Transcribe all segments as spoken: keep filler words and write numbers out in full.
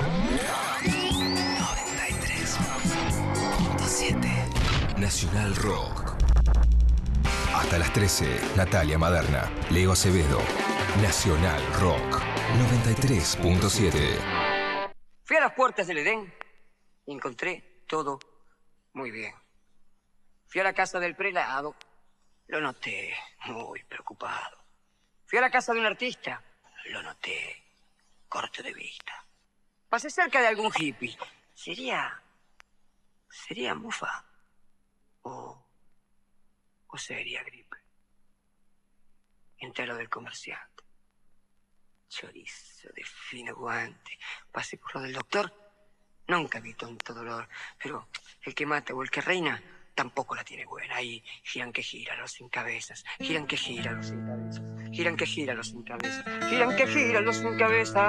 noventa y tres punto siete Nacional Rock. Hasta las trece, Natalia Maderna, Leo Acevedo. Nacional Rock noventa y tres punto siete. Fui a las puertas del Edén y encontré todo muy bien. Fui a la casa del prelado, lo noté muy preocupado. Fui a la casa de un artista, lo noté corto de vista. Pasé cerca de algún hippie. ¿Sería... sería mufa? ¿O... o sería gripe? Entré a lo del comerciante. Chorizo de fino guante. Pasé por lo del doctor. Nunca vi tanto dolor. Pero el que mata o el que reina tampoco la tiene buena. Ahí giran que giran los sin cabezas. Giran que giran los sin cabezas. Giran que giran los sin cabezas. Giran que giran los sin cabezas.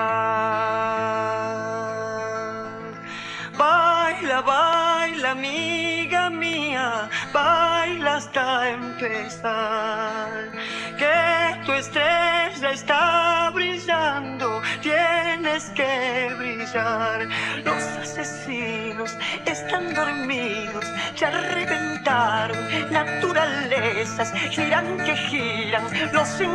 Baila, baila, amiga mía. Baila hasta empezar. Que tu estrella está brillando. Tienes que brillar. Los asesinos están dormidos. Ya reventaron naturalezas. Giran que giran los sin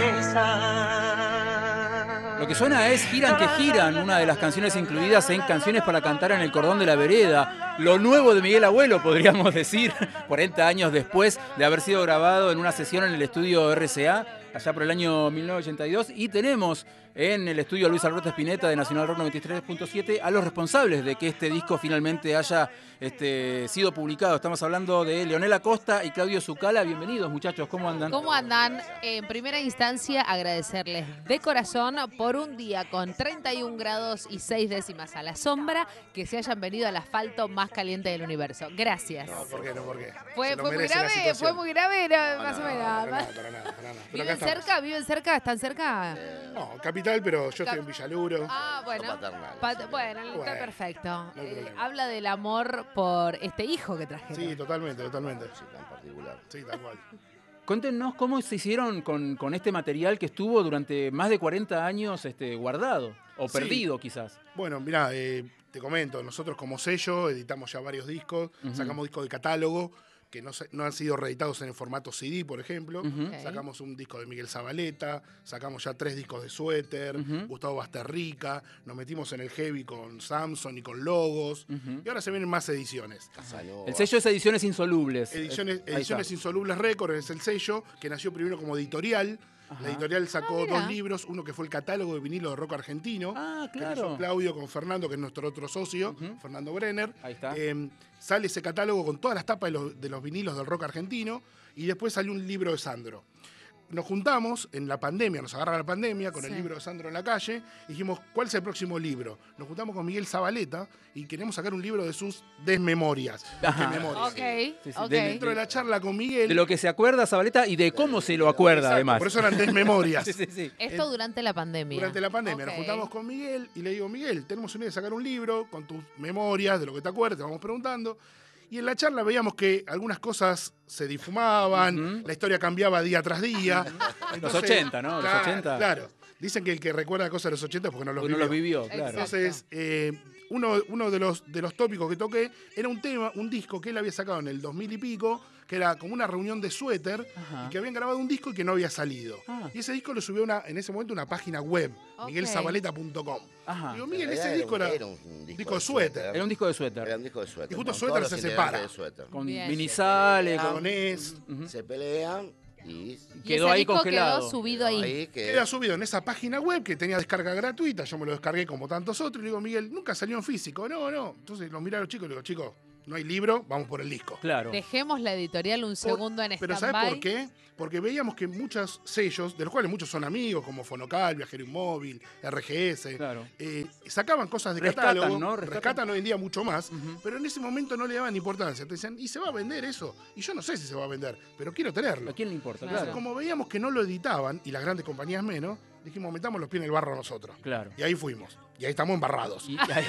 cabeza. Lo que suena es Giran que giran, una de las canciones incluidas en Canciones para cantar en el cordón de la vereda. Lo nuevo de Miguel Abuelo, podríamos decir, cuarenta años después de haber sido grabado en una sesión en el estudio R C A, allá por el año mil novecientos ochenta y dos. Y tenemos en el estudio Luis Alberto Spinetta de Nacional Rock noventa y tres punto siete a los responsables de que este disco finalmente haya este, sido publicado. Estamos hablando de Leonel Acosta y Claudio Zucala. Bienvenidos, muchachos, ¿cómo andan? ¿Cómo andan? En primera instancia, agradecerles de corazón por un día con treinta y un grados y seis décimas a la sombra, que se hayan venido al asfalto más caliente del universo. Gracias. No, ¿por qué? No, ¿por qué? Fue, fue muy grave, fue muy grave, no, No, más no, o menos. para nada, para nada, para nada. Pero ¿Viven acá cerca? estamos. ¿Viven cerca? ¿Están cerca? Eh, no, capital, pero yo estoy en Villaluro. Ah, bueno. Pat- bueno, está Bueno, perfecto. no hay Eh, problema. habla del amor por este hijo que trajeron. Sí, totalmente, totalmente. Sí, tan particular. Sí, tal cual. Cuéntenos cómo se hicieron con, con este material que estuvo durante más de cuarenta años este, guardado, o Sí. perdido quizás. Bueno, mirá, eh, te comento, nosotros como sello editamos ya varios discos, Ujú. sacamos discos de catálogo que no, se- no han sido reeditados en el formato C D, por ejemplo. Ujú. Ok. Sacamos un disco de Miguel Zabaleta, sacamos ya tres discos de Suéter, Ujú. Gustavo Basterrica, nos metimos en el heavy con Samson y con Logos, Ujú. y ahora se vienen más ediciones. Casanova. El sello es Ediciones Insolubles. Ediciones, Eh, ahí Ediciones está. Insolubles Records es el sello, que nació primero como editorial. Ajá. La editorial sacó Ah, mira. dos libros, uno que fue el catálogo de vinilo de rock argentino, Ah, que claro. hizo Claudio con Fernando, que es nuestro otro socio, Ujú. Fernando Brenner. Ahí está. Eh, sale ese catálogo con todas las tapas de los, de los vinilos del rock argentino, y después salió un libro de Sandro. Nos juntamos en la pandemia, nos agarra la pandemia con Sí. el libro de Sandro en la calle, y dijimos, ¿cuál es el próximo libro? Nos juntamos con Miguel Zabaleta y queremos sacar un libro de sus desmemorias. Ajá. Desmemorias. Ok, Sí, sí, ok. de- Dentro de la charla con Miguel... De lo que se acuerda Zabaleta y de cómo se lo acuerda, Exacto, además. por eso eran desmemorias. Sí, sí, sí. Esto durante la pandemia. Durante la pandemia Ok. nos juntamos con Miguel y le digo, Miguel, tenemos una idea de sacar un libro con tus memorias, de lo que te acuerdas, te vamos preguntando. Y en la charla veíamos que algunas cosas se difumaban, Ujú. la historia cambiaba día tras día. Los ochenta, ¿no? Los claro, ochenta. Claro. Dicen que el que recuerda cosas de los ochenta es porque no los Porque no vivió. lo vivió, claro. Exacto. Entonces, eh, uno, uno de, los, de los tópicos que toqué era un tema, un disco que él había sacado en el dos mil y pico, que era como una reunión de Suéter, Ajá. y que habían grabado un disco y que no había salido. Ah. Y ese disco lo subió una, en ese momento una página web, Ok. miguel zabaleta punto com. Ajá. Digo, En Miguel, realidad ese disco era, era un disco, disco de suéter. Era un disco de suéter. Era un disco de suéter. Y justo con Suéter todos se los separa. integrantes de Suéter. Con Bien. vinizales, con... Japonés. Ujú. Se pelean y Y Quedó ese ahí disco congelado. quedó subido ahí. ahí que Queda subido en esa página web que tenía descarga gratuita, yo me lo descargué como tantos otros, y le digo, Miguel, nunca salió en físico. No, no. Entonces los miré a los chicos y le digo, chicos, no hay libro, vamos por el disco. Claro. Dejemos la editorial un segundo en Pero ¿sabes stand-by. por qué? Porque veíamos que muchos sellos, de los cuales muchos son amigos, como Fonocal, Viajero Inmóvil, R G S, Claro. eh, sacaban cosas de Rescatan, catálogo, ¿no? rescatan. Rescatan. hoy en día mucho más, Ujú. pero en ese momento no le daban importancia. Te decían, ¿y se va a vender eso? Y yo no sé si se va a vender, pero quiero tenerlo. ¿A quién le importa? Claro. Claro. Como veíamos que no lo editaban, y las grandes compañías menos, dijimos, metamos los pies en el barro nosotros. Claro. Y ahí fuimos. Y ahí estamos embarrados. Y, ahí-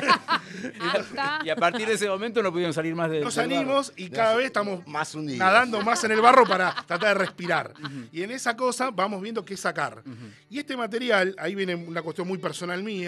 Hasta y a partir de ese momento no pudieron salir más de Nos del barro. salimos y cada vez estamos más hundidos. nadando más en el barro para tratar de respirar. Y en esa cosa vamos viendo qué sacar. Ujú. Y este material, ahí viene una cuestión muy personal mía,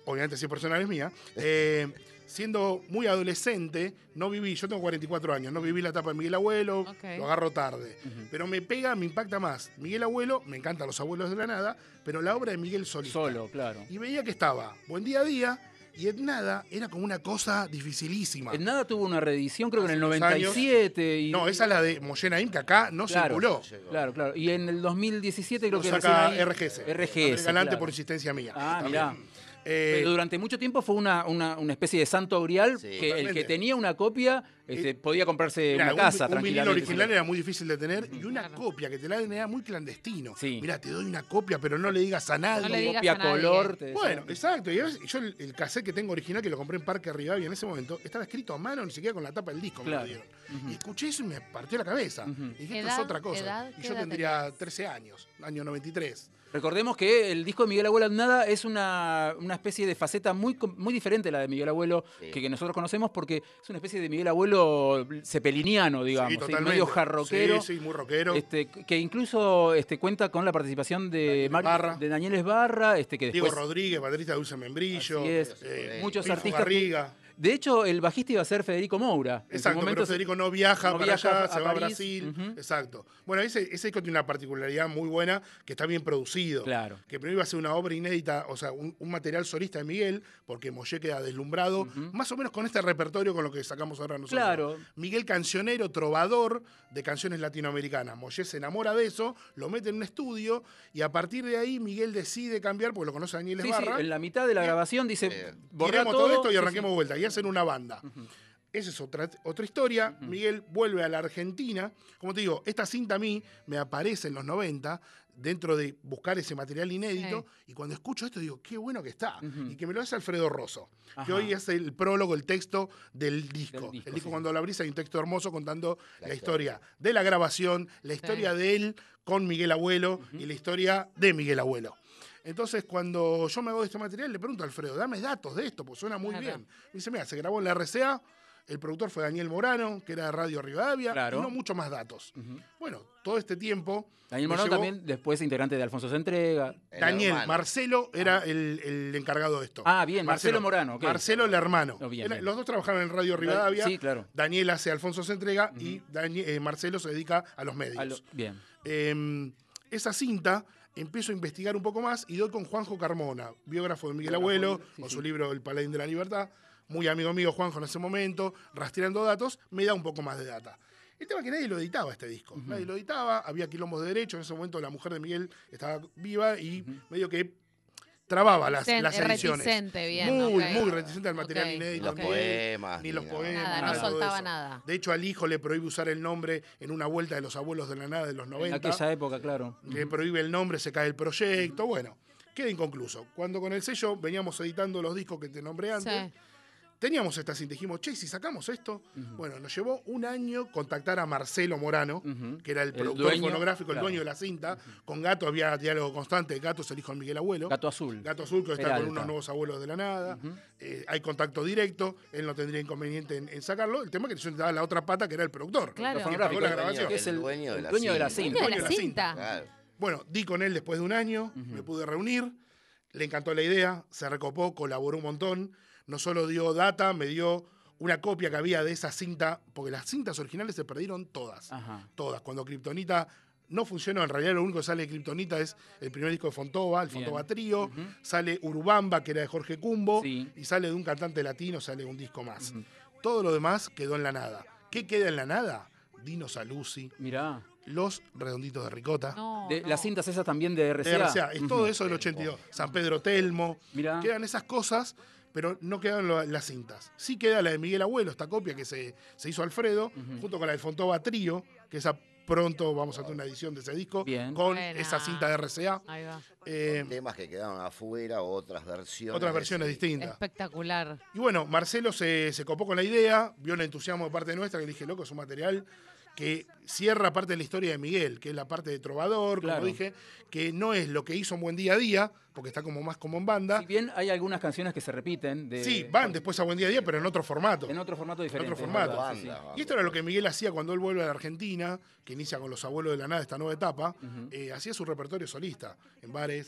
obviamente si es personal es mía, eh, siendo muy adolescente, no viví, yo tengo cuarenta y cuatro años, no viví la etapa de Miguel Abuelo, Ok. lo agarro tarde. Ujú. Pero me pega, me impacta más. Miguel Abuelo, me encantan los abuelos de la nada, pero la obra de Miguel solista. Solo, claro. Y veía que estaba Buen Día a Día, y en nada era como una cosa dificilísima. En nada tuvo una reedición, creo que en el Hace unos noventa y siete. Y, No, esa es la de Moyen Naim, que acá no Claro. circuló. Claro, claro. Y en el dos mil diecisiete creo Lo que saca recién ahí- R G S. R G S. Galante claro. por insistencia mía. Ah, también. mirá. Eh, Pero durante mucho tiempo fue una, una, una especie de santo grial Sí, que el que totalmente. tenía una copia este, Eh, podía comprarse mirá, una un- casa un, vinilo tranquilamente. original era muy difícil de tener y una Claro. copia que te la den era muy clandestino. Sí. Mirá, te doy una copia, pero no le digas a nadie. No le digas Copia a nadie. color. te decía. Bueno, exacto. Y es- yo el, el cassette que tengo original, que lo compré en Parque Rivadavia en ese momento, estaba escrito a mano, ni siquiera con la tapa del disco me Claro. lo dieron. Y escuché eso y me partió la cabeza. Ujú. Y dije, esto ¿Edad? es otra cosa. ¿Edad? Y ¿Qué yo edad tendría trece años, año noventa y tres. Recordemos que el disco de Miguel Abuelo Nada es una, una especie de faceta muy, com- muy diferente a la de Miguel Abuelo Sí. que, que nosotros conocemos, porque es una especie de Miguel Abuelo cepeliniano, digamos, Sí, ¿sí? totalmente. medio jarroquero. Sí, sí, muy rockero. Este, que incluso este, cuenta con la participación de, Daniel Mar- Esbarra. de Daniel Esbarra, este, que Diego después... Rodríguez, baterista de Dulce Membrillo. Así es. eh, Muchos Pinjo artistas- Garriga. De hecho, el bajista iba a ser Federico Moura. En su Exacto, momento pero se- Federico no viaja no para viaja allá, a se va a París. Brasil. Ujú. Exacto. Bueno, ese, ese disco tiene una particularidad muy buena, que está bien producido. Claro. Que primero iba a ser una obra inédita, o sea, un, un material solista de Miguel, porque Moyé queda deslumbrado, más o menos con este repertorio con lo que sacamos ahora nosotros. Claro. Miguel cancionero, trovador de canciones latinoamericanas. Moyé se enamora de eso, lo mete en un estudio, y a partir de ahí Miguel decide cambiar, porque lo conoce Daniel Sí, sí, Esbarra. en la mitad de la grabación dice, Eh, borra Tiremos todo, todo esto y sí, arranquemos sí. vuelta y hacen una banda. Esa es otra, otra historia. Miguel vuelve a la Argentina. Como te digo, esta cinta a mí me aparece en los noventa dentro de buscar ese material inédito. Y cuando escucho esto digo, qué bueno que está. Ujú. Y que me lo hace Alfredo Rosso, que Ajá. hoy es el prólogo, el texto del disco. Del disco, el disco sí. cuando lo abrís hay un texto hermoso contando la, La historia de la grabación, la historia de él con Miguel Abuelo y la historia de Miguel Abuelo. Entonces, cuando yo me hago de este material, le pregunto a Alfredo, dame datos de esto, pues suena muy Claro. bien. Me dice, mira, se grabó en la R C A, el productor fue Daniel Morano, que era de Radio Rivadavia, Claro. y no mucho más datos. Ujú. Bueno, todo este tiempo... Daniel me Morón llevó- también, después integrante de Alfonso se entrega. El Daniel, hermano. Marcelo era el, el encargado de esto. Ah, bien, Marcelo Morano, ok. Marcelo, el hermano. Oh, bien, Era- bien. Los dos trabajaban en Radio Rivadavia. Sí, claro. Daniel hace Alfonso se entrega y Daniel- eh, Marcelo se dedica a los medios. A lo- bien. Eh, esa cinta empiezo a investigar un poco más y doy con Juanjo Carmona, biógrafo de Miguel Biógrafo, Abuelo, sí, con sí. su libro El Paladín de la Libertad. Muy amigo mío Juanjo en ese momento, rastreando datos, me da un poco más de data. El tema es que nadie lo editaba este disco. Nadie lo editaba, había quilombos de derecho. En ese momento la mujer de Miguel estaba viva y medio que trababa las, Reticente, las ediciones. reticente, bien, muy, ok. muy reticente al material Ok, Ni inédito. los ok. poemas. Ni los nada. poemas. Nada, no nada de todo soltaba eso. nada. De hecho, al hijo le prohíbe usar el nombre en una vuelta de los abuelos de la nada de los En noventa. aquella época, claro. Le prohíbe el nombre, se cae el proyecto. Bueno, queda inconcluso. Cuando con el sello veníamos editando los discos que te nombré antes, Sí. teníamos esta cinta. Dijimos, che, si sacamos esto. Bueno, nos llevó un año contactar a Marcelo Morano, Ujú. que era el El productor dueño, fonográfico, el claro. dueño de la cinta. Con Gato había diálogo constante. Gato es el hijo de Miguel Abuelo. Gato Azul. Gato Azul, que está Peralta. con unos nuevos abuelos de la nada. Eh, hay contacto directo. Él no tendría inconveniente en, en sacarlo. El tema es que yo necesitaba la otra pata, que era el productor. Claro. Que Fonográfico, pagó la el dueño- grabación. que es el, el dueño de el la dueño de la cinta. cinta. Dueño de Dueño la de la cinta. Claro. Bueno, di con él después de un año, me pude reunir, le encantó la idea, se recopó, colaboró un montón. No solo dio data, me dio una copia que había de esa cinta, porque las cintas originales se perdieron todas. Ajá. Todas. Cuando Kryptonita no funcionó, en realidad lo único que sale de Kryptonita es el primer disco de Fontova, el Bien. Fontova Trío, sale Urubamba, que era de Jorge Cumbo, Sí. y sale de un cantante latino, sale un disco más. Todo lo demás quedó en la nada. ¿Qué queda en la nada? Dino Saluzzi, Mirá. Los Redonditos de Ricota. No, De, no. Las cintas esas también de R De C A. R C A, es todo eso del ochenta y dos. San Pedro Telmo. Mirá. Quedan esas cosas, pero no quedan lo- las cintas. Sí queda la de Miguel Abuelo, esta copia que se, se hizo Alfredo, junto con la del Fontova Trío, que esa pronto vamos a hacer una edición de ese disco, Bien. con Buena. esa cinta de R C A. Ahí va. Eh, Temas que quedaron afuera, otras versiones. otras de versiones ese- distintas. Espectacular. Y bueno, Marcelo se, se copó con la idea, vio el entusiasmo de parte nuestra, que le dije, loco, es un material que cierra parte de la historia de Miguel, que es la parte de trovador, Claro. como dije, que no es lo que hizo en Buen Día a Día, porque está como más como en banda. Si bien hay algunas canciones que se repiten. De, Sí, van después a Buen Día a Día, pero en otro formato. En otro formato diferente. otro es formato. verdad, sí, sí. Banda, Y esto era lo que Miguel hacía cuando él vuelve a la Argentina, que inicia con Los Abuelos de la Nada, esta nueva etapa. Eh, hacía su repertorio solista, en bares,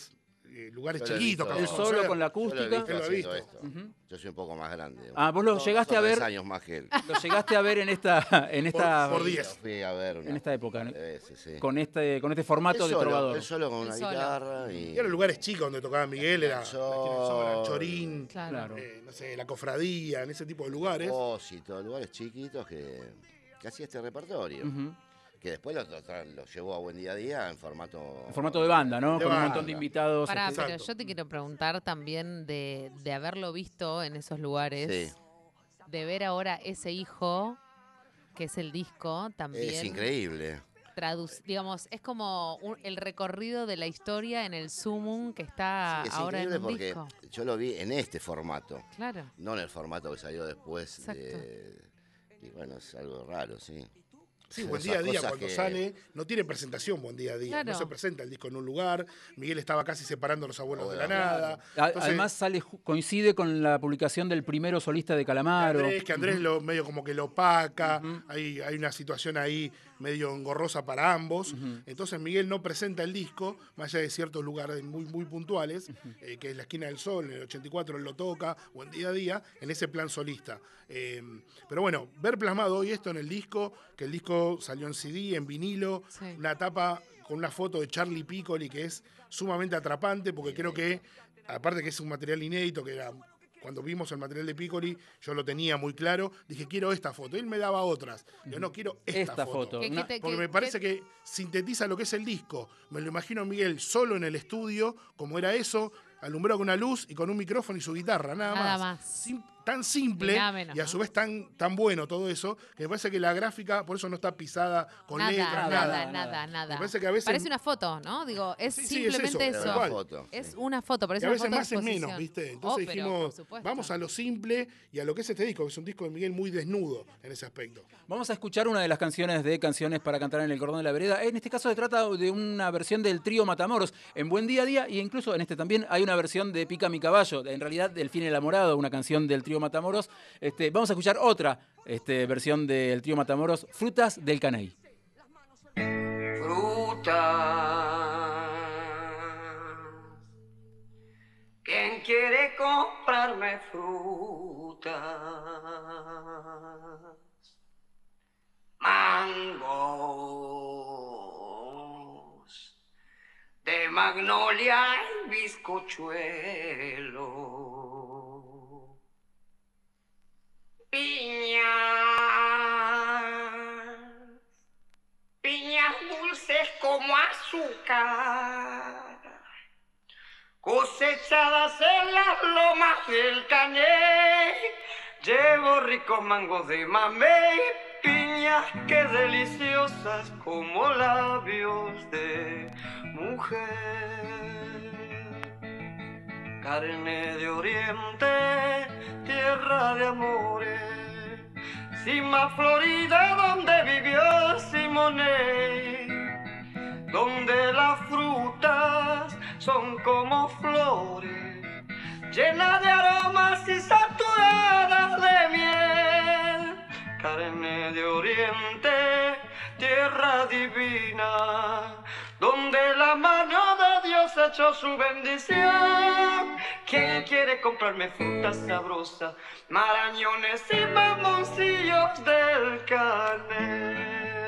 eh, lugares Yo lo he chiquitos. visto. que Él no solo conocer. con la Yo lo he acústica. visto Él lo ha haciendo visto. esto. Ujú. Yo soy un poco más grande. Ah, vos lo Dos- llegaste dos a o tres ver. años más que él. Lo llegaste a ver en esta, en esta, Por Yo diez. fui a ver una- en esta época, ¿no? eh, sí, sí. con este, con este formato Él de solo, trovador. él solo con Él una solo. guitarra y... Y eran lugares chicos donde tocaba Miguel, era la Sol. esquina del Sol, Chorín, Claro. Claro. eh, no sé, la cofradía, en ese tipo de lugares. Depósito, lugares chiquitos que, que hacía este repertorio. Ujú. Que después lo, lo- lo llevó a Buen Día a Día en formato... En formato de banda, ¿no? De Con un banda. montón de invitados. Pará, este, pero Exacto. yo te quiero preguntar también de, de haberlo visto en esos lugares, Sí, de ver ahora ese hijo, que es el disco, también. es increíble. traduc- digamos, es como un- el recorrido de la historia en el Sumum que está Sí, es ahora en increíble un porque disco. yo lo vi en este formato, Claro. no en el formato que salió después. Exacto. De, y bueno, es algo raro, sí. Sí, Son Buen esas Día a Día cosas cuando que- sale, no tiene presentación Buen Día a Día. Claro. No se presenta el disco en un lugar. Miguel estaba casi separando a los abuelos de la Claro. nada. A- Entonces, Además sale ju- coincide con la publicación del primero solista de Calamaro. Andrés, que Andrés lo, medio como que lo opaca, Ujú. hay, hay una situación ahí medio engorrosa para ambos. Ujú. Entonces Miguel no presenta el disco, más allá de ciertos lugares muy, muy puntuales, eh, que es la Esquina del Sol, en el ochenta y cuatro él lo toca, o en Día a Día, en ese plan solista. Eh, pero bueno, ver plasmado hoy esto en el disco, que el disco salió en C D, en vinilo, Sí. una tapa con una foto de Charlie Piccoli que es sumamente atrapante, porque creo que, aparte que es un material inédito, que era... Cuando vimos el material de Piccoli, yo lo tenía muy claro. Dije, quiero esta foto. Él me daba otras. Yo no quiero esta, Esta foto. foto. ¿Qué- qué Una- te- Porque qué- me parece qué- que sintetiza lo que es el disco. Me lo imagino a Miguel solo en el estudio, como era eso, alumbrado con una luz y con un micrófono y su guitarra, nada, Nada más. más. Sim- tan simple Y nada menos, y a ¿no? su vez tan, tan bueno todo eso, que me parece que la gráfica, por eso no está pisada con Nada, letras, nada, nada. nada, nada. nada, Me parece que a veces- Parece una foto, ¿no? Digo, es Sí, sí, es simplemente eso, eso. tal Una cual. foto. Es una foto, Y parece a una veces foto de más es menos, exposición. ¿viste? Oh, Entonces pero, dijimos, por supuesto. vamos a lo simple y a lo que es este disco, que es un disco de Miguel muy desnudo en ese aspecto. Vamos a escuchar una de las canciones de Canciones para cantar en el cordón de la vereda. En este caso se trata de una versión del trío Matamoros en Buen Día a Día, y incluso en este también hay una versión de Pica mi caballo, en realidad del Fin enamorado, una canción del trío Matamoros. Este, vamos a escuchar otra este, versión del trío Matamoros, Frutas del Caney. Fruta. ¿Quién quiere comprarme frutas? Mangos de magnolia y bizcochuelo. Piñas, piñas dulces como azúcar, cosechadas en las lomas del Caney. Llevo ricos mangos de mamey, piñas que deliciosas como labios de mujer. Carne de oriente, tierra de amores, cima florida donde vivió Simonet, donde las frutas son como flores, llenas de aromas y saturadas de miel. Carne de oriente, tierra divina, donde la mano de Dios echó su bendición. ¿Quién quiere comprarme frutas sabrosas, marañones y mamoncillos del Caney?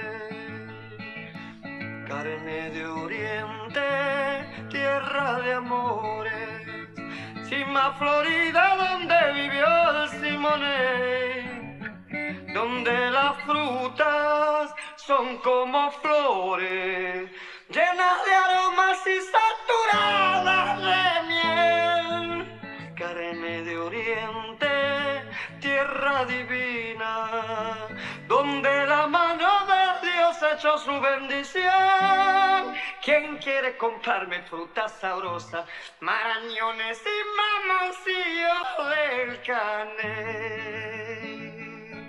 Carne de oriente, tierra de amores, cima florida donde vivió el Simonet, donde las frutas son como flores, llenas de aromas y saturadas de miel. Carne de oriente, tierra divina, donde la mano de Dios echó su bendición. ¿Quién quiere comprarme frutas sabrosas, marañones y mamoncillos del Caney?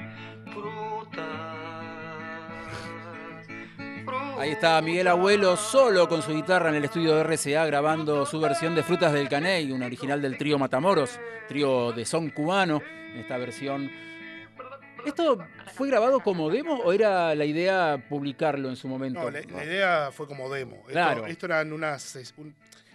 Ahí está Miguel Abuelo solo con su guitarra en el estudio de R C A grabando su versión de Frutas del Caney, una original del trío Matamoros, trío de son cubano, esta versión. ¿Esto fue grabado como demo o era la idea publicarlo en su momento? No, la, la idea fue como demo. Esto, Claro. esto eran unas, es- un-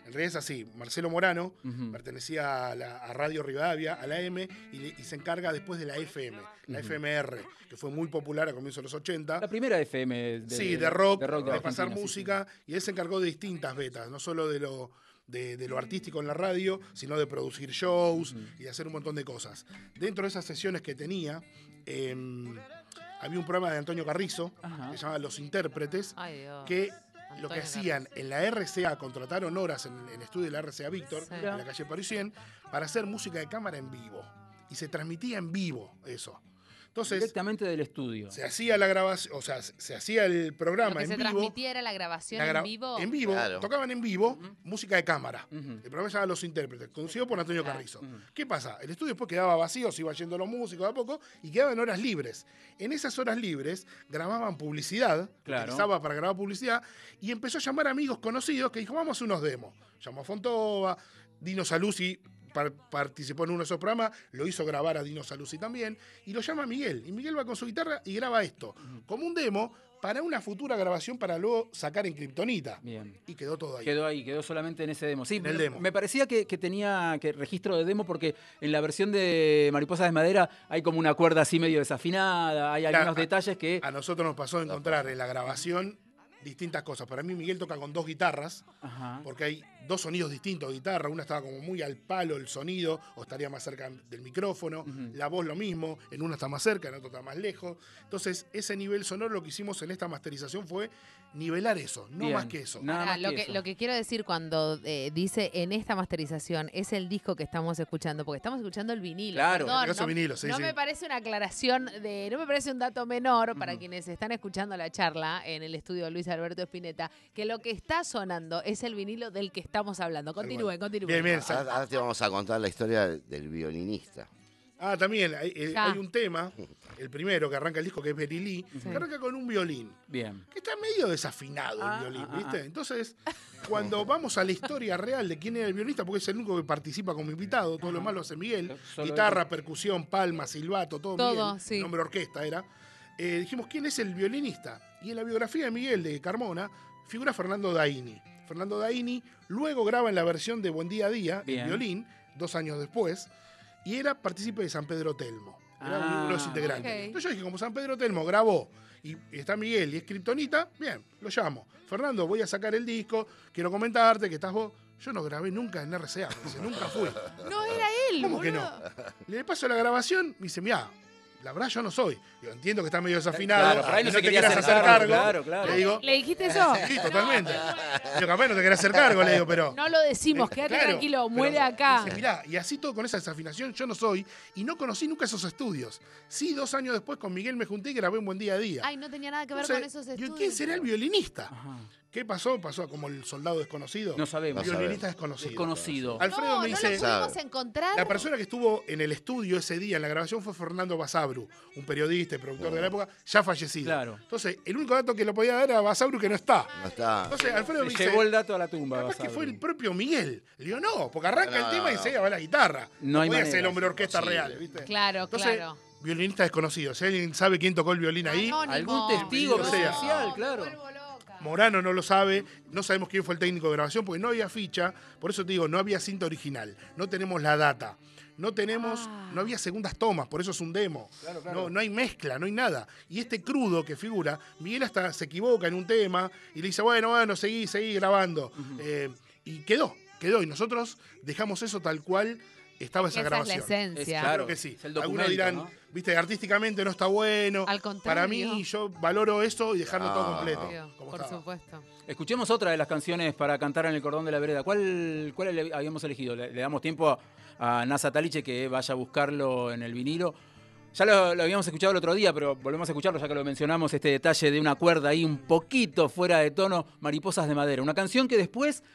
En realidad es así. Marcelo Morano Ujú. pertenecía a, la, a Radio Rivadavia, a la M, y, le- y se encarga después de la F M, la Ujú. F M R, que fue muy popular a comienzos de los ochenta. La primera F M de, Sí, de rock, de, de Argentina, pasar sí, sí. música, y él se encargó de distintas betas, no solo de lo, de, de lo artístico en la radio, sino de producir shows Ujú. y de hacer un montón de cosas. Dentro de esas sesiones que tenía, eh, había un programa de Antonio Carrizo, Ajá. que se llamaba Los Intérpretes, Ay, Dios. que lo que Antonio hacían en la R C A, contrataron horas en el estudio de la R C A Víctor, Sí. en la calle Parisien, para hacer música de cámara en vivo. Y se transmitía en vivo eso. Entonces, Directamente del estudio. se hacía la grabación, o sea, se, se hacía el Lo programa que en se vivo. transmitía era la grabación la gra- en vivo. En vivo, Claro. tocaban en vivo música de cámara. Ujú. El programa se llama Los Intérpretes, conducido por Antonio Claro. Carrizo. Ujú. ¿Qué pasa? El estudio después quedaba vacío, se iba yendo los músicos de a poco y quedaban horas libres. En esas horas libres grababan publicidad, Claro. utilizaba para grabar publicidad, y empezó a llamar a amigos conocidos que dijo, vamos a hacer unos demos. Llamó a Fontova, Dino Saluzzi par- participó en uno de esos programas, lo hizo grabar a Dino Saluzzi también, y lo llama Miguel. Y Miguel va con su guitarra y graba esto, como un demo para una futura grabación para luego sacar en Kryptonita. Bien. Y quedó todo ahí. Quedó ahí, quedó solamente en ese demo. Sí, En el me, demo. me parecía que, que tenía que registro de demo porque en la versión de Mariposas de Madera hay como una cuerda así medio desafinada, hay Claro, algunos a- detalles que... A nosotros nos pasó a encontrar en la grabación distintas cosas. Para mí Miguel toca con dos guitarras, Ajá. porque hay dos sonidos distintos de guitarra. Una estaba como muy al palo el sonido, o estaría más cerca del micrófono. Ujú. La voz lo mismo, en una está más cerca, en otra está más lejos. Entonces, ese nivel sonoro lo que hicimos en esta masterización fue nivelar eso, no Bien. más que eso. Nada Pará, más lo, que que, eso. lo que quiero decir cuando eh, dice en esta masterización es el disco que estamos escuchando, porque estamos escuchando el vinilo. Claro, Perdón, en este caso no, vinilo, sí, no sí. me parece una aclaración de, no me parece un dato menor para Ujú. quienes están escuchando la charla en el estudio de Luis Alberto Spinetta, que lo que está sonando es el vinilo del que estamos hablando. Continúen, continúen. Bien, bien. Ahora, ahora te vamos a contar la historia del violinista. Ah, también hay, eh, Ya. hay un tema, el primero que arranca el disco, que es Berilí, Sí. que arranca con un violín. Bien. Que está medio desafinado Ah, el violín, ah, ¿viste? ah. Entonces, cuando vamos a la historia real de quién era el violinista, porque es el único que participa como invitado, todo lo demás lo hace Miguel, Solo guitarra, él. percusión, palma, silbato, todo, Todo, Miguel, sí. nombre orquesta era, eh, dijimos, ¿quién es el violinista? Y en la biografía de Miguel de Carmona figura Fernando Daini. Fernando Daini luego graba en la versión de Buen Día a Día, Bien. el violín, dos años después, y era partícipe de San Pedro Telmo. Era Ah, uno de los integrantes. ok. Entonces yo dije, como San Pedro Telmo grabó y está Miguel y es Kryptonita, bien, lo llamo. Fernando, voy a sacar el disco, quiero comentarte que estás vos. Yo no grabé nunca en R C A, me dice, nunca fui. No era él, ¿Cómo que boludo. no? Le paso la grabación, me dice, mirá, la verdad yo no soy. Yo entiendo que está medio desafinado, Claro, por ahí no y se te quería quieras hacer hacer cargo, cargo. claro, claro. Le digo, ¿Le dijiste eso? sí, totalmente. Yo capaz no te querés hacer cargo, le digo, pero... No lo decimos, Eh, quédate claro, tranquilo, pero muere acá. dice, mirá, y así todo con esa desafinación yo no soy, y no conocí nunca esos estudios. Sí, dos años después con Miguel me junté y grabé un Buen Día a Día. Ay, no tenía nada que ver Entonces, con esos digo, estudios. ¿quién será el violinista? Ajá. ¿Qué pasó? Pasó como el soldado desconocido. No sabemos. No Violinista desconocido. Desconocido. Alfredo no, me no dice, lo pudimos Sabe. encontrar. la persona que estuvo en el estudio ese día en la grabación fue Fernando Basabru, un periodista y productor de la época, ya fallecido. Claro. Entonces, el único dato que lo podía dar era Basabru, que no está. No está. Entonces, Alfredo me Se dice, llevó el dato a la tumba. capaz que Basabri. fue el propio Miguel. Le digo, no, porque arranca No, el tema no, y no. se va la guitarra. No hay podía manera. ser el hombre orquesta Imposible. real, ¿viste? Claro, Entonces, claro. violinista desconocido. Si alguien sabe quién tocó el violín ahí, Anónimo. Algún testigo O sea, presencial, me claro. vuelvo loca. Morano no lo sabe, no sabemos quién fue el técnico de grabación porque no había ficha, por eso te digo, no había cinta original, no tenemos la data, no tenemos, Ah. no había segundas tomas, por eso es un demo, Claro, claro. No, no hay mezcla, no hay nada. Y este crudo que figura, Miguel hasta se equivoca en un tema y le dice, bueno, bueno, seguí, seguí grabando. Eh, y quedó, quedó, y nosotros dejamos eso tal cual estaba esa Esa es la grabación. esencia. Es Claro Claro, que sí. es el Algunos documento, dirán, ¿no? viste, artísticamente no está bueno. Al contrario. Para mí, yo valoro eso y dejarlo todo Ah, completo. Obvio, como por estaba. supuesto. Escuchemos otra de las canciones para cantar en el cordón de la vereda. ¿Cuál, cuál le- habíamos elegido? Le, le damos tiempo a, a Nasa Taliche que vaya a buscarlo en el vinilo. Ya lo, lo habíamos escuchado el otro día, pero volvemos a escucharlo ya que lo mencionamos, este detalle de una cuerda ahí un poquito fuera de tono, Mariposas de Madera. Una canción que después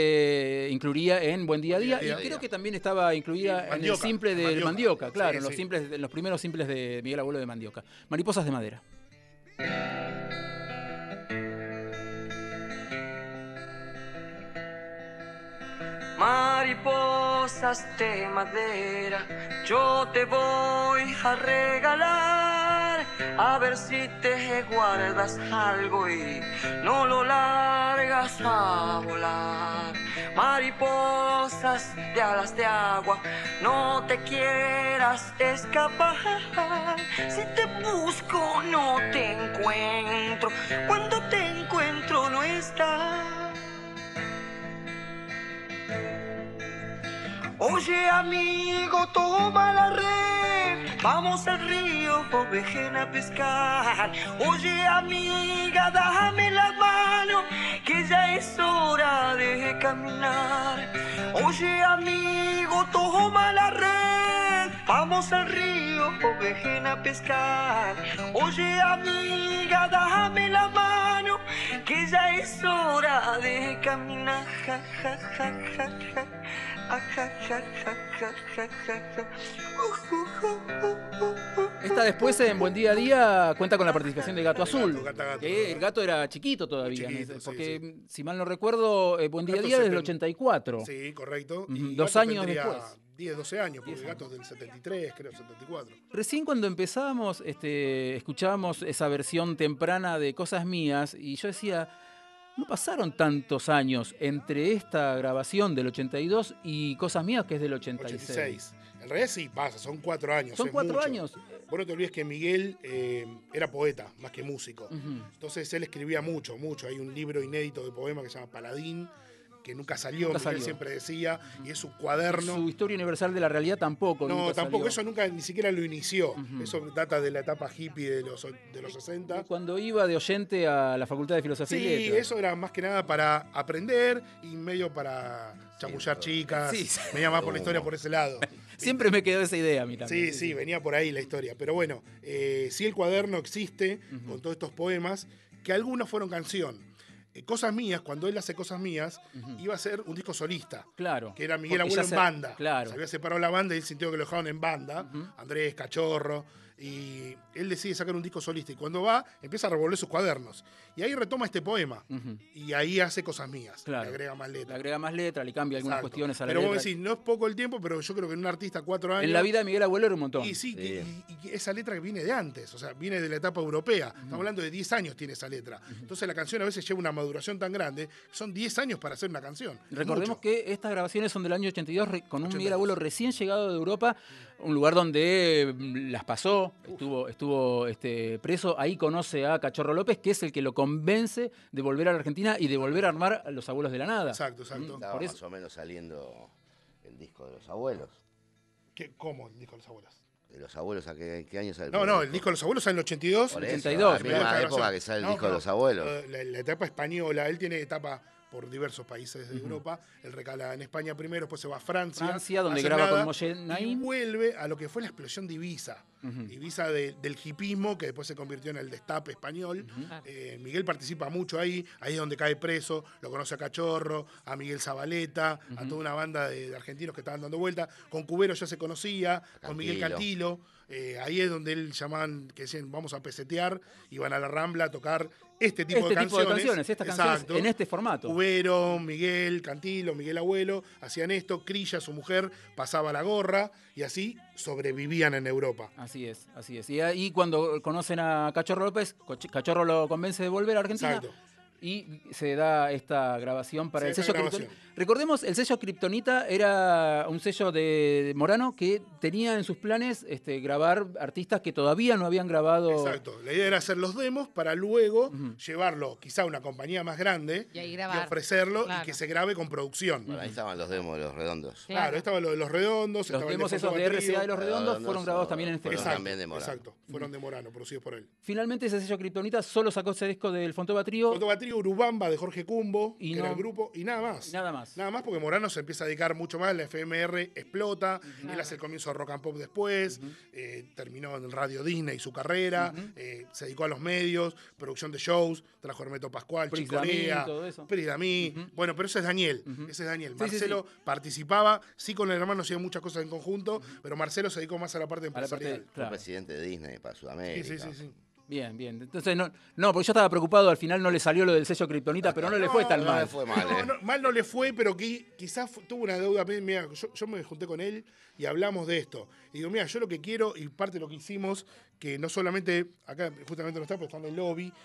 se incluiría en Buen Día a Día, Buen Día a y Día. creo que también estaba incluida Sí, en el Mandioca, simple del Mandioca. Mandioca, claro, Sí, en los, sí. simples, en los primeros simples de Miguel Abuelo de Mandioca. Mariposas de Madera. Mariposas de madera, yo te voy a regalar, a ver si te guardas algo y no lo largas a volar. mariposas de alas de agua, no te quieras escapar. Si te busco no te encuentro, cuando te encuentro no estás. Oye amigo, toma la red, vamos al río, ven a pescar. Oye amiga, dame la mano, que ya es hora de caminar. Oye amigo, toma la red, vamos al río, ven a pescar. Oye amiga, dame la mano, que ya es hora de caminar. Ja, ja, ja, ja, ja. Esta después en Buen Día a Día cuenta con la participación de Gato Azul. Gato, gato, gato, que el gato era chiquito todavía. Chiquito, sí, porque, sí. si mal no recuerdo, eh, Buen Día a Gato Día desde el seten- ochenta y cuatro. Sí, correcto. Ujú, Y dos Gato años tendría después. diez, doce años, porque diez el gato es del setenta y tres, creo, setenta y cuatro. Recién cuando empezábamos, este, escuchábamos esa versión temprana de Cosas Mías y yo decía, no pasaron tantos años entre esta grabación del ochenta y dos y Cosas Mías, que es del ochenta y seis. ochenta y seis. En realidad sí pasa, son cuatro años. Son es cuatro mucho. años. Vos no te olvides que Miguel eh, era poeta, más que músico. Ujú. Entonces él escribía mucho, mucho. Hay un libro inédito de poema que se llama Paladín, que nunca salió, Nunca Miguel salió. siempre decía, y es su cuaderno. Su historia universal de la realidad tampoco. No, nunca tampoco, salió. eso nunca ni siquiera lo inició. Ujú. Eso data de la etapa hippie de los, de los sesenta. Cuando iba de oyente a la Facultad de Filosofía y Sí, Letras. eso era más que nada para aprender y medio para chamullar chicas. Sí, sí. Venía más por la historia por ese lado. Siempre me quedó esa idea a mí también. Sí, sí, venía por ahí la historia. Pero bueno, eh, sí el cuaderno existe con todos estos poemas, que algunos fueron canción. Eh, Cosas Mías, cuando él hace Cosas Mías, iba a ser un disco solista. Claro. Que era Miguel Porque Abuelo ya en se- banda. Claro. Se había separado la banda y él sintió que lo dejaron en banda. Andrés, Cachorro. Y él decide sacar un disco solista. Y cuando va, empieza a revolver sus cuadernos. Y ahí retoma este poema. Ujú. Y ahí hace Cosas Mías. Claro. Le agrega más Le letras. agrega más letra, le cambia algunas Exacto. cuestiones a la Pero letra. vos decís, no es poco el tiempo, pero yo creo que en un artista cuatro años. En la vida de Miguel Abuelo era un montón. Y sí, Sí. que- y, y que esa letra que viene de antes, o sea, viene de la etapa europea. Estamos hablando de diez años tiene esa letra. Entonces la canción a veces lleva una maduración tan grande, son diez años para hacer una canción. Es Recordemos mucho. que estas grabaciones son del año ochenta y dos, re- con un ochenta y Miguel dos. Abuelo recién llegado de Europa, un lugar donde mm, las pasó, estuvo, estuvo este, preso. Ahí conoce a Cachorro López, que es el que lo convence de volver a la Argentina y de volver a armar a Los Abuelos de la Nada. Exacto, exacto. Estaba por eso- más o menos saliendo el disco de los abuelos. ¿Qué- ¿Cómo el disco de los abuelos? ¿De los abuelos a qué, qué año sale? No, no, el disco de los abuelos sale en el ochenta y dos. Por ochenta y eso, dos, a la misma Primera época grabación. que sale el No, disco de no, los abuelos. eh, La, la etapa española, él tiene etapa por diversos países de Europa. Él recala en España primero, después se va a Francia. Francia, donde hace graba con nada, Moshe y Naim. vuelve a lo que fue la explosión de Ibiza. Ibiza de- del hipismo, que después se convirtió en el destape español. Eh, Miguel participa mucho ahí, ahí es donde cae preso, lo conoce a Cachorro, a Miguel Zabaleta, a toda una banda de, de argentinos que estaban dando vuelta. Con Cubero ya se conocía, con Miguel Cantilo. Cantilo. Eh, ahí es donde él llamaban, que decían, vamos a pesetear, iban a la Rambla a tocar este tipo, Este de, tipo de canciones. canciones, estas canciones Exacto. en este formato. Cubero, Miguel Cantilo, Miguel Abuelo, hacían esto, Crilla, su mujer, pasaba la gorra, y así sobrevivían en Europa. Así es, así es. Y ahí cuando conocen a Cachorro López, Coch- Cachorro lo convence de volver a Argentina. Exacto. Y se da esta grabación para Sí, el esta sello grabación. Kryptonita. Recordemos, el sello Kryptonita era un sello de Morano que tenía en sus planes este, grabar artistas que todavía no habían grabado. Exacto. La idea era hacer los demos para luego llevarlo quizá a una compañía más grande Y ahí grabar. ofrecerlo Claro. y que se grabe con producción. Bueno, ahí estaban los demos de los redondos. Claro, Claro. estaba lo de los redondos, Los estaba el demos de esos de Fonso R C A de los Batrío. Redondos Redondos fueron grabados o- también en este fueron sello. Exacto, también de Morano. exacto. Fueron de Morano, producidos por él. Finalmente ese sello Kryptonita solo sacó ese disco del Fontova Trío Fotobatrío Urubamba de Jorge Cumbo, Y que era no- el grupo, y nada más. y nada más. Nada más porque Morano se empieza a dedicar mucho más, la F M R explota, él hace el comienzo de rock and pop después, eh, terminó en Radio Disney su carrera, eh, se dedicó a los medios, producción de shows, trajo Hermeto Pascual, Pris Chicorea, Damí, todo eso. Pris Damí. Bueno, pero ese es Daniel, ese es Daniel. Sí, sí, Marcelo participaba, sí con el hermano hacían muchas cosas en conjunto, pero Marcelo se dedicó más a la parte A la parte- empresarial. Fue claro. presidente de Disney para Sí, Sudamérica. sí, sí, sí. Bien, bien. Entonces, no, no, porque yo estaba preocupado, al final no le salió lo del sello Kryptonita, pero no le fue tan No le mal. fue mal, No, eh. no, mal no le fue, pero que quizás fu- tuvo una deuda. Mira, yo, yo me junté con él y hablamos de esto. Y digo, mira, yo lo que quiero, y parte de lo que hicimos, que no solamente, acá justamente no está, pero está en el lobby,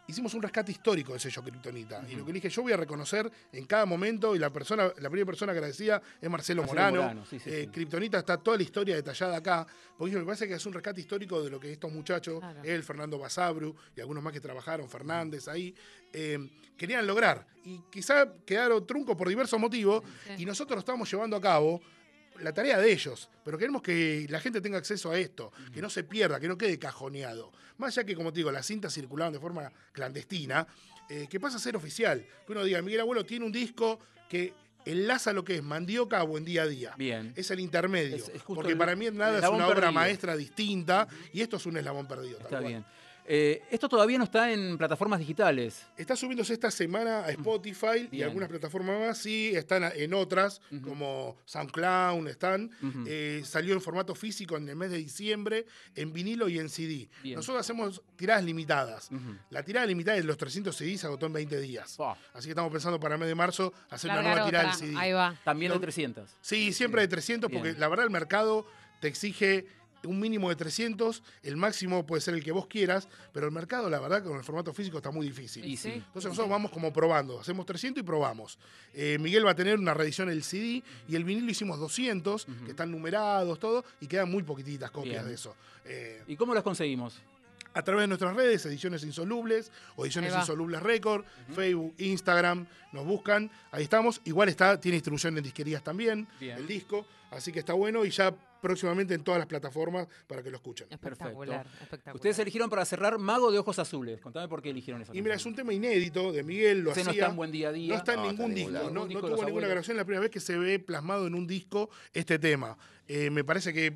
hicimos un rescate histórico del sello Kriptonita. Uh-huh. Y lo que dije, yo voy a reconocer en cada momento, y la persona, la primera persona agradecida es Marcelo, Marcelo Morano. Morano sí, sí, eh, sí. Kriptonita está toda la historia detallada acá, porque me parece que es un rescate histórico de lo que estos muchachos, claro. él, Fernando Basabru y algunos más que trabajaron, Fernández ahí, eh, querían lograr. Y quizá quedaron truncos por diversos motivos, sí. y nosotros lo estamos llevando a cabo. La tarea de ellos, pero queremos que la gente tenga acceso a esto, uh-huh. que no se pierda, que no quede cajoneado. Más allá que, como te digo, las cintas circulaban de forma clandestina, eh, que pasa a ser oficial. Que uno diga, Miguel Abuelo tiene un disco que enlaza lo que es Mandioca a Buen Día a Día. Bien. Es el intermedio. Es, es porque el, para mí nada es una perdido. obra maestra distinta, y esto es un eslabón perdido. Está tal bien. Cual. Eh, esto todavía no está en plataformas digitales. Está subiéndose esta semana a Spotify y algunas plataformas más, sí, están en otras, uh-huh. como SoundCloud, están. Uh-huh. Eh, salió en formato físico en el mes de diciembre, en vinilo y en C D. Bien. Nosotros hacemos tiradas limitadas. Uh-huh. La tirada limitada de los trescientos C D se agotó en veinte días. Oh. Así que estamos pensando para el mes de marzo hacer Largar una nueva tirada del C D. Ahí va. También no, de trescientos. Sí, siempre de trescientos, bien. Porque la verdad el mercado te exige un mínimo de trescientos, el máximo puede ser el que vos quieras, pero el mercado, la verdad, con el formato físico está muy difícil. Y sí, Entonces nosotros sí. vamos como probando, hacemos trescientos y probamos. Eh, Miguel va a tener una reedición del C D y el vinilo hicimos doscientos, uh-huh. que están numerados, todo, y quedan muy poquititas copias Bien. de eso. Eh, ¿Y cómo las conseguimos? A través de nuestras redes, Ediciones Insolubles o Ediciones Insolubles Record, uh-huh. Facebook, Instagram, nos buscan, ahí estamos. Igual está, tiene distribución en disquerías también, Bien. el disco, así que está bueno y ya próximamente en todas las plataformas para que lo escuchen. Espectacular, espectacular. Ustedes eligieron para cerrar Mago de Ojos Azules. Contame por qué eligieron esa. Y mira, es un tema inédito de Miguel, lo Ese hacía. no está en Buen Día a Día. No está en no, ningún disco, no, no, no tuvo ninguna grabación, es la primera vez que se ve plasmado en un disco este tema. Eh, me parece que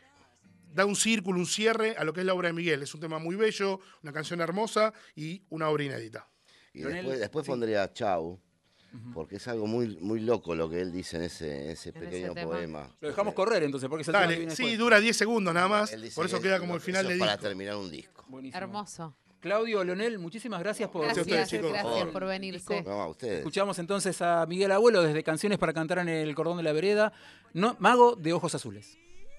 da un círculo, un cierre a lo que es la obra de Miguel. Es un tema muy bello, una canción hermosa y una obra inédita. Y después, después sí. pondría Chau, porque es algo muy, muy loco lo que él dice en ese, ese en pequeño ese poema. Lo dejamos correr entonces, porque es el Dale, tema sí, dura diez segundos nada más, por eso queda como el final de disco. Para terminar un disco. Buenísimo. Hermoso. Claudio, Leonel, muchísimas gracias por gracias, ustedes, chicos. Gracias por venirse. No, a ustedes. Escuchamos entonces a Miguel Abuelo desde Canciones para cantar en el cordón de la vereda, no, Mago de Ojos Azules.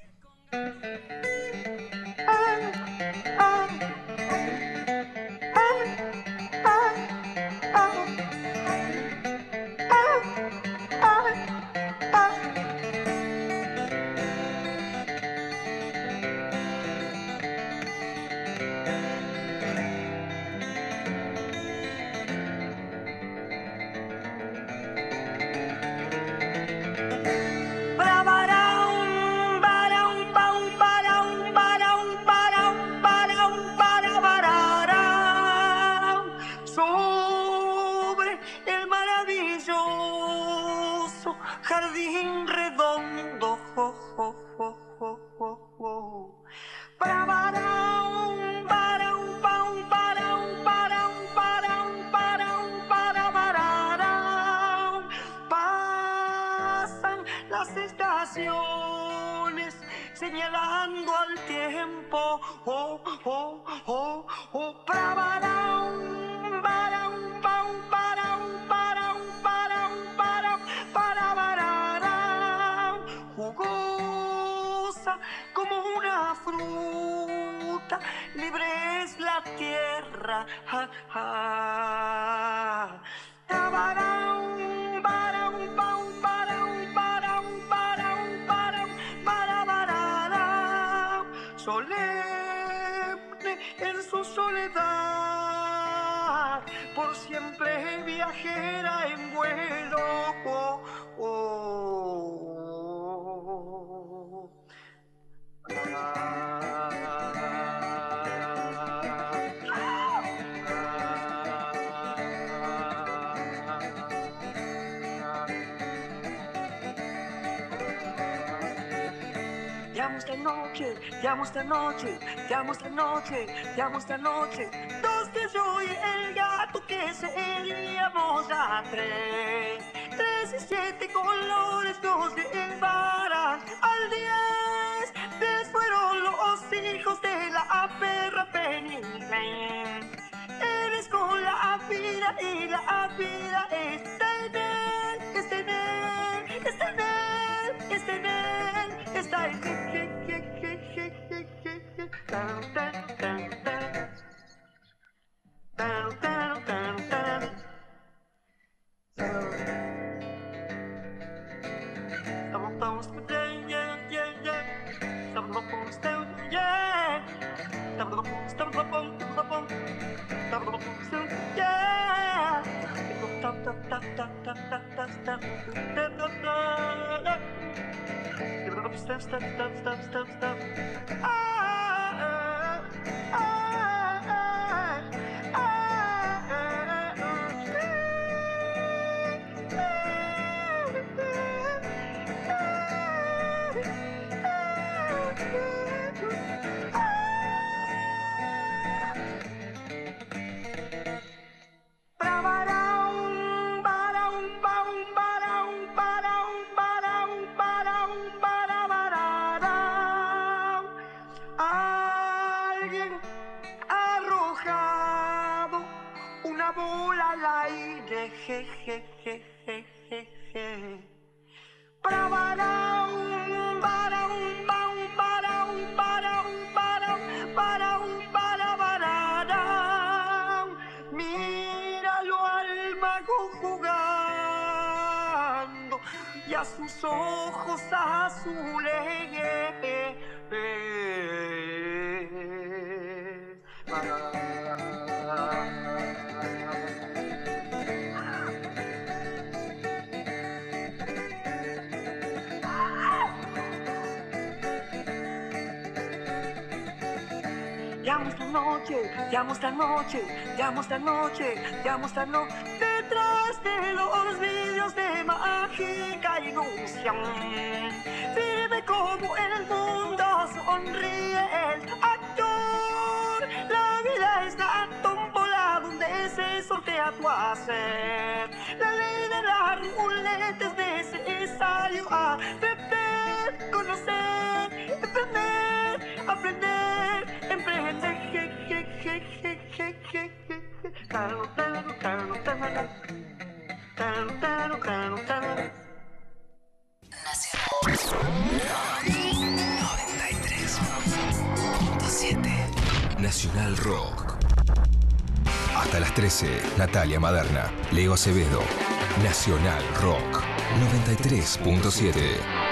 Jardín redondo, oh, oh, oh, oh, oh, oh. Para, para, un, para, un, pa, un, para, un, para, un, para, un, para, un, para, para, un. Pasan las estaciones señalando al tiempo, oh, oh, oh, oh. Para, para, un, para, un, pa, un, para, un, para, un, para, un, para, para, para, jugosa como una fruta, libre es la tierra, ja, ja. Para un, para un, pa, un, para un, para un, para un, para un, para, para, solemne en su soledad, por siempre viajera en vuelo, oh, oh, oh. Ah. Te amo esta noche, te amo esta noche, te amo esta noche, te amo esta noche. Dos que yo y el gato que seríamos a tres. Tres y siete colores nos llevarán al diez. Diez fueron los hijos de la perra penina. Eres con la vida y la vida es tener, es tener, es tener, es tener, está en tan tan tan tan tan tan. Alguien ha arrojado una bola al aire, je, je, je, je, je, je. Para, para, un, para, un, ba, un, para, un, para, un, para, un, para, un, para, para, para. Míralo al mago jugando y a sus ojos azules. Llamo esta noche, llamo esta noche, llamo esta noche, llamo esta noche, detrás de los vídeos de mágica ilusión. Vive como el mundo sonríe el actor. La vida es la tómbola donde se sortea tu hacer. La ley de la ruleta es necesario aprender, conocer, aprender, aprender, emprender. Je, je, je, je, je, je, je. Tano, tano, tano, tano, tano, tano, tano, tano. noventa y tres punto siete Nacional Rock. Hasta las trece, Natalia Maderna, Leo Acevedo. Nacional Rock noventa y tres punto siete.